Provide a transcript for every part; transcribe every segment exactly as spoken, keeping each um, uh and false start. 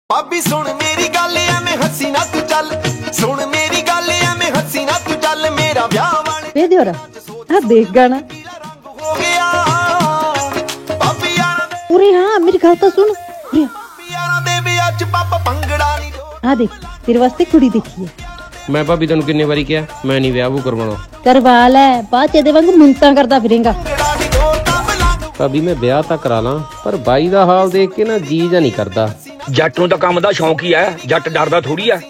भाभी सुन मेरी गल एवें हसी ना तू चल, सुन मेरी गल एवें हसी ना तू चल, मेरा ब्याह वाले ए दियोरा आ देख गाना हो गया भाभी यार पूरे। हाँ मेरी गल तो सुन पूरी। यार दे ब्याह च पापा भंगड़ा नहीं आ देख तेरे वास्ते कुड़ी देखी है मैं भाभी तेन किन्ने बारी क्या मैं नहीं ब्याह करवाना। करवा लै बाद च वांगू मिन्नतां करदा फिरेंगा। भाभी मैं ब्याह तां करा ला पर बाई दा हाल देख के ना जी जा नहीं करदा। जट नूं तां काम दा शौक ही है, जट डरदा थोड़ी है।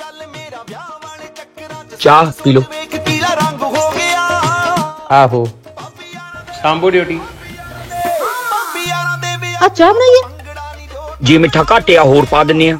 चाह पी लो। आहो सांबो ड्यूटी आ चाह बनाइए जी मिठा घट आ होर पा दिन्ने आ।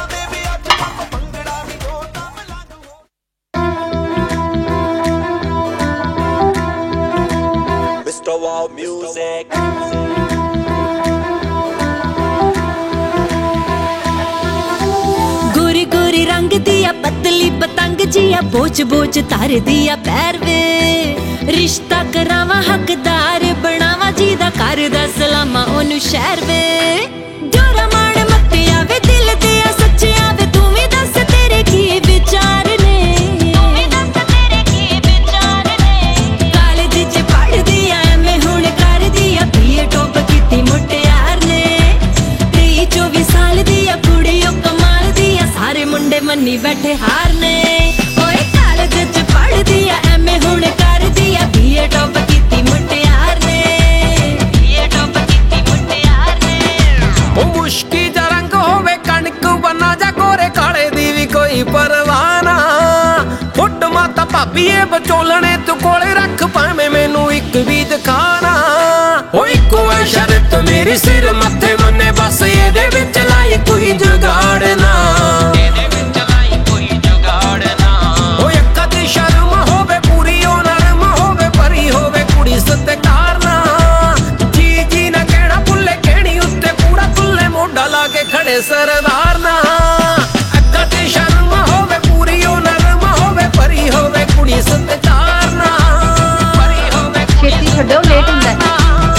गोरी गोरी रंग दिया पतली पतंग जिया बोझ बोझ तार दिया पैर वे, रिश्ता करावा हकदार बनावा जी दा कर दा सलामा ओनू शहर वे। जोरा माण मत्ते आवे दिल दिया सच्चे आवे तू भी दस तेरे की विचार ने, तू भी दस तेरे की विचार ने। कॉलेज च पढ़ दिया मैं हुण कर दिया बीए टॉप कीती मुटियार ने, तेई चौबी साल दिया कुड़ी ओ कमाल दिया सारे मुंडे मन्नी बैठे हार ने। ओए कॉलेज च पढ़ दिया एमए हुण कर दिया बीए टॉप कीती मुटियार ने, बीए टॉप कीती मुटियार ने। ओ मुश्की जा रंग होवे कणक बना जा गोरे काले दी भी कोई परवाह ना, फुट माता भाभी ए बचोलने तू कोले रख भावें मैनू इक भी दिखाना। ओ इको है शर्त मेरी सिर मथे मन्ने बस एदे विच लाई कोई जुगाड़ ना, एदे विच लाई कोई जुगाड़ ना। ओ एक दी शर्म होवे पूरी ओ नरम होवे परी होवे कुड़ी सत्कार ना, जी जी ना कहना भुल्ले कहनी उत्ते पूरा तुल्ले मोढा ला के खड़े सरदार ना। एक दी शर्म होवे पूरी ओ नरम होवे परी होवे कुड़ी सत्कार ना, परी होवे छेती छड्डो लेट हुंदा है।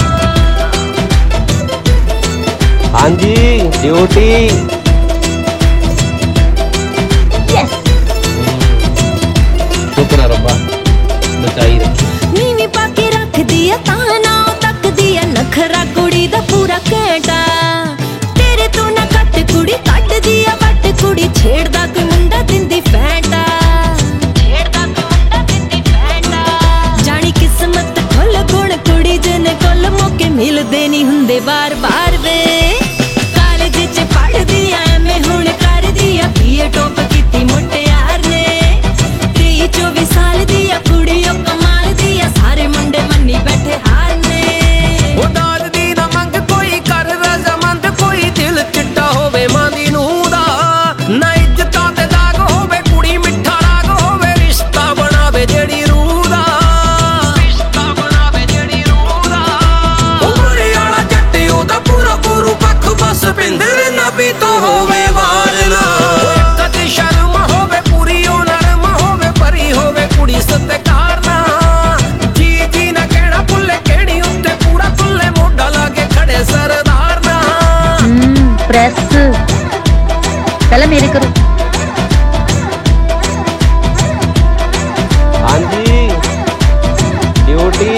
हाँ जी ड्यूटी शुक्र रब्बा बचाई रखी। नीवी पाके रख दिया ताना तक दिया नखरा कुड़ी दा पूरा घंटा, तेरे तो ना कट कुड़ी कट दिया वट कुड़ी छेड़दा कोई मुंडा दिंदी फैंटा, छेड़दा कोई मुंडा दिंदी फैंटा। जानी किस्मत खुल गुण कुड़ी जने कोल मौके मिलदे नहीं हुंदे बार बार वे। कॉलेज च पढ़ दिया मैं हुण कर दिया बीए टॉप कीती मुटियार ने, तेई चौबी साल दिया कुड़ी ओ कमाल दिया सारे मुंडे मन्नी बैठे हार ने। ओ दाज दी ना मंग कोई कर रजामंद कोई दिल चिट्टा होवे मां दी नूं दा, ना इज्जतां ते दाग होवे कुड़ी मिठा राग होवे रिश्ता बनावे जेड़ी रूह दा, रिश्ता बनावे जेड़ी रूह दा। ओ मरे वाला जट्ट ओदा पूरा पूरू पक्ख बस पिंदर ना भी तो होवे वार ना। कदी शर्म होवे पूरी ओ नरम होवे परी होवे कुड़ी सत्कार ना, जी जी ना कहना भुल्ले कहनी उत्ते पूरा तुल्ले मोढा ला के खड़े सरदार ना। प्रेस पहले मेरे करो। हाँ जी ड्यूटी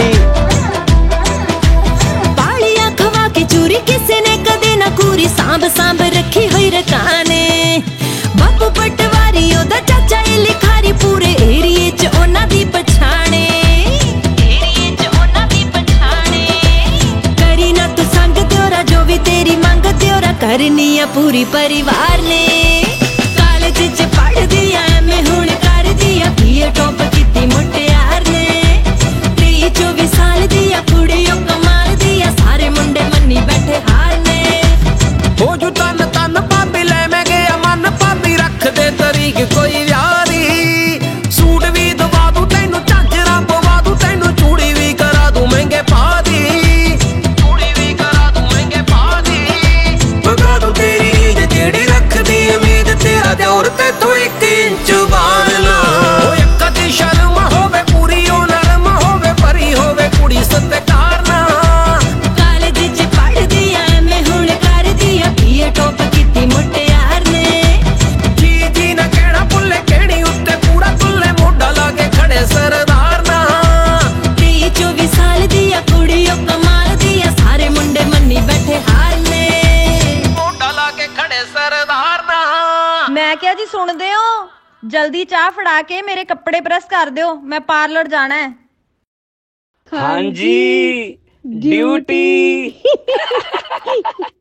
पालिया खवा के चूरी किसी ने कदे ना पूरी सांभ सांभ रखी हुई रकाने, बापू पटवारी ओदा चाचा ए लिखारी पूरे एरिए च ओना दी पछाणे, एरिए च ओना दी पछाणे। करी ना तू संग दियोरा जो भी तेरी मंग दियोरा करनी आ पूरी परिवार ने। कॉलेज च पढ़ दिया मैं हुण कर दिया बीए टॉप कीती मुटियार ने, तेई चौबी साल दिया कुड़ी ओ कमाल दिया सारे मुंडे मन्नी बैठे हार ने। हो जू तन तन भाभी ले मैं गया मन भाभी रख दे तरीक कोई यारी, सूट भी दवा दूं तैनू झांजरा पवा दूं तैनू चूड़ी भी करा दूं महंगे पा दी, चूड़ी भी करा दूं महंगे पा दी। बगा दूं तेरी ईद जेड़ी रख दी उम्मीद तेरा दियोर ते तू इक ਸੁਣਦੇ ਹੋ? ਜਲਦੀ ਚਾਹ ਫੜਾ ਕੇ ਮੇਰੇ ਕੱਪੜੇ ਪ੍ਰੈਸ ਕਰ ਦਿਓ, ਮੈਂ ਪਾਰਲਰ ਜਾਣਾ ਹੈ। ਹਾਂਜੀ ਡਿਊਟੀ